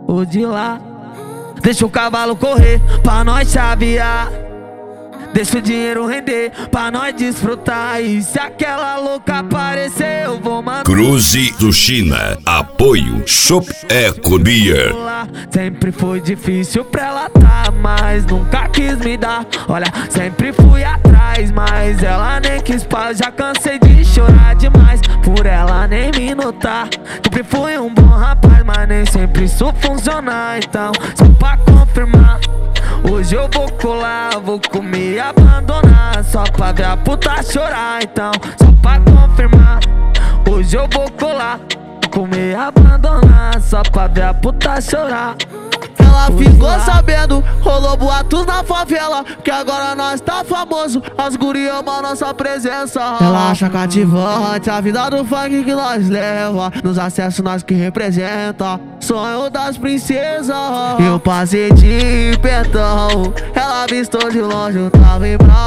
ou de lá. Deixa o cavalo correr pra nós chavear. Deixa o dinheiro render pra nós desfrutar. E se aquela louca aparecer, eu vou mandar. Cruze do China, apoio Chopp Eco Beer. Sempre foi difícil pra ela tá, mas nunca quis me dar. Olha, sempre fui atrás, mas ela nem quis paz. Já cansei de chorar demais por ela nem me notar. Sempre fui um bom rapaz, mas nem sempre isso funciona. Então, só pra confirmar, hoje eu vou colar, vou comer e abandonar, só pra ver a puta chorar. Então, só pra confirmar, hoje eu vou colar, vou comer e abandonar, só pra ver a puta chorar. Ela ficou sabendo, rolou boatos na favela, que agora nós tá famoso, as gurias amam nossa presença. Ela acha cativante a vida do funk que nós leva, nos acessos nós que representa, sonho das princesas. Eu passei de pentão, ela avistou de longe, eu tava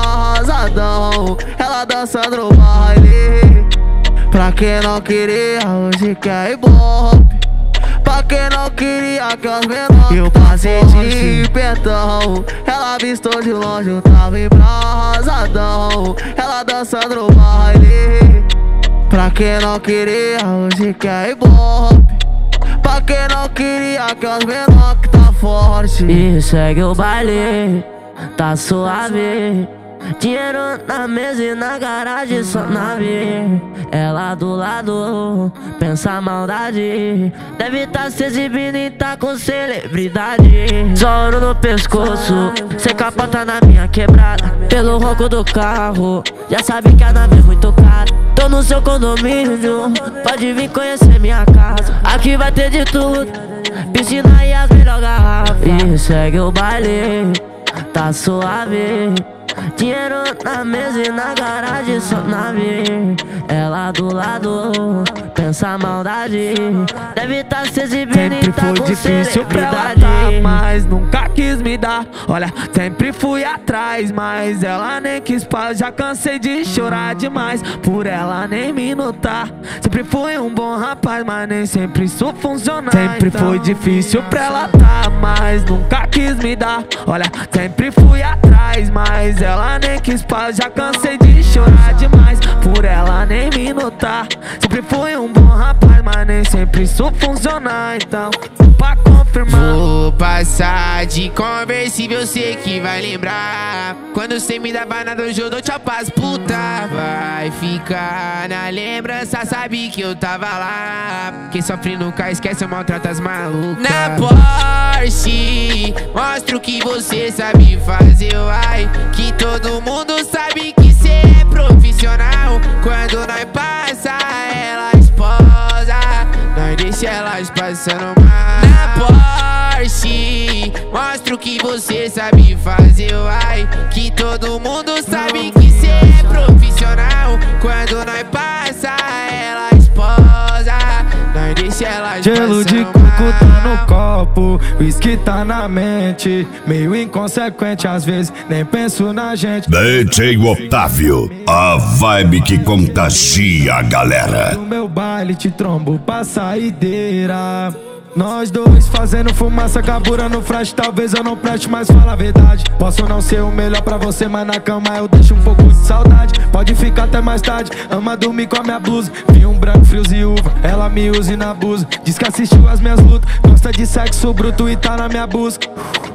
embrasadão, ela dançando no baile. Pra quem não queria, hoje quer ibope. Pra quem não queria que os menores. Eu passei de pentão, ela avistou de longe, eu tava embrasadão, ela dançando no baile. Pra quem não queria, hoje quer ibope. Pra quem não queria que os menores que tá forte. E segue o baile, tá suave. Dinheiro na mesa e na garagem só nave. Ela do lado, pensa maldade. Deve tá se exibindo e tá com celebridade. Só ouro no pescoço, cê capota na minha quebrada. Pelo ronco do carro, já sabe que a nave é muito cara. Tô no seu condomínio, pode vir conhecer minha casa. Aqui vai ter de tudo, piscina e as melhores garrafas. E segue o baile, tá suave. Dinheiro na mesa e na garagem só nave. Ela do lado, pensa maldade. Deve tá se exibindo e tá foi com difícil pra ela celebridade. tá, mas nunca quis me dar. Olha, sempre fui atrás, mas ela nem quis paz. Já cansei de chorar demais por ela nem me notar. Sempre fui um bom rapaz, mas nem sempre isso funciona. Sempre foi difícil pra ela tá, mas nunca quis me dar. Olha, sempre fui atrás, mas ela nem quis paz. Já cansei de chorar demais por ela nem me notar. Sempre fui um bom rapaz, mas nem sempre isso funciona. Então, pra confirmar, vou passar de conversível, sei que vai lembrar. Quando cê me dava nada, hoje eu dou tchau pras puta. Vai ficar na lembrança, sabe que eu tava lá. Quem sofre nunca esquece, maltrata as malucas. Na Porsche, mostra o que você sabe fazer, vai. Que todo mundo sabe que cê é profissional. Quando nós passa, ela esposa, nós deixa elas passando mal. Na Porsche, mostra o que você sabe fazer, vai. Que todo mundo sabe que cê é profissional. Quando nós passa, ela esposa, nós deixa elas gelo de coco tá no copo, whisky tá na mente. Meio inconsequente às vezes, nem penso na gente. DJ Otávio, a vibe que contagia a galera. No meu baile te trombo pra saideira. Nós dois fazendo fumaça, cabura no flash. Talvez eu não preste, mas fala a verdade. Posso não ser o melhor pra você, mas na cama eu deixo um pouco de saudade. Pode ficar até mais tarde, ama dormir com a minha blusa. Vinho branco, frios e uva, ela me usa e na abusa. Diz que assistiu as minhas lutas, gosta de sexo bruto e tá na minha busca.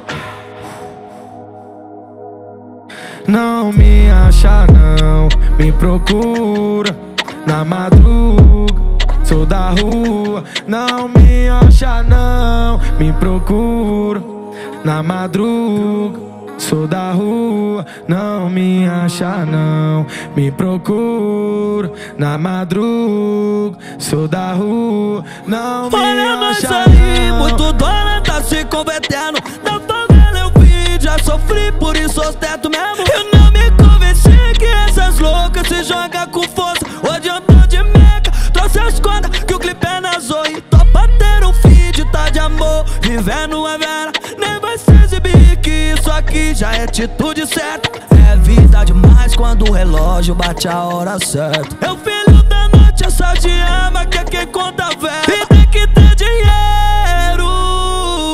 Não me acha não, me procura na madruga. Sou da rua, não me acha não, me procura na madruga. Sou da rua, não me acha não, me procura na madruga. Sou da rua, não me acha não. Aí, muito dólar tá se convertendo. Na favela eu vi, já sofri, por isso ostento mesmo. Eu não me convenci que essas loucas se jogam com força. Hoje eu tô de meca, trouxe as cordas que o clipe é na Zoe. Topa ter um feed, tá de amor, vivendo a vera. Nem vai se exibir que isso aqui já é atitude certa. É vida demais quando o relógio bate a hora certa. É o filho da noite, essa te ama, que é quem conta velho. E tem que ter dinheiro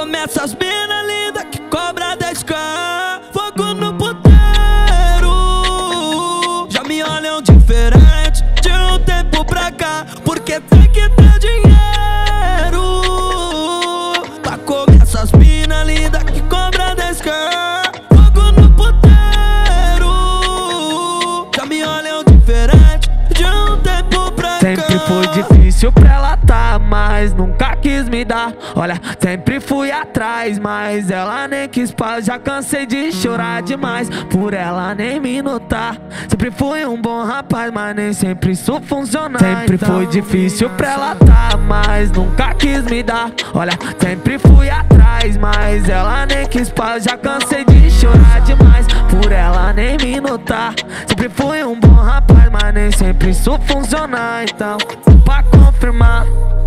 começa as mina linda que cobra 10k. Fogo no puteiro, já me olham diferente de um tempo pra cá, porque tem que ter dinheiro pra comer essas mina linda que cobra 10k. Fogo no puteiro, já me olham diferente de um tempo pra cá. Sempre foi difícil pra ela tá, mas nunca quis me dar. Olha, sempre fui atrás, mas ela nem quis paz. Já cansei de chorar demais por ela nem me notar. Sempre fui um bom rapaz, mas nem sempre isso funciona. Sempre foi difícil pra ela tá, mas nunca quis me dar. Olha, sempre fui atrás, mas ela nem quis paz. Já cansei de chorar demais por ela nem me notar. Sempre fui um bom rapaz, mas nem sempre isso funciona. Então, pra confirmar,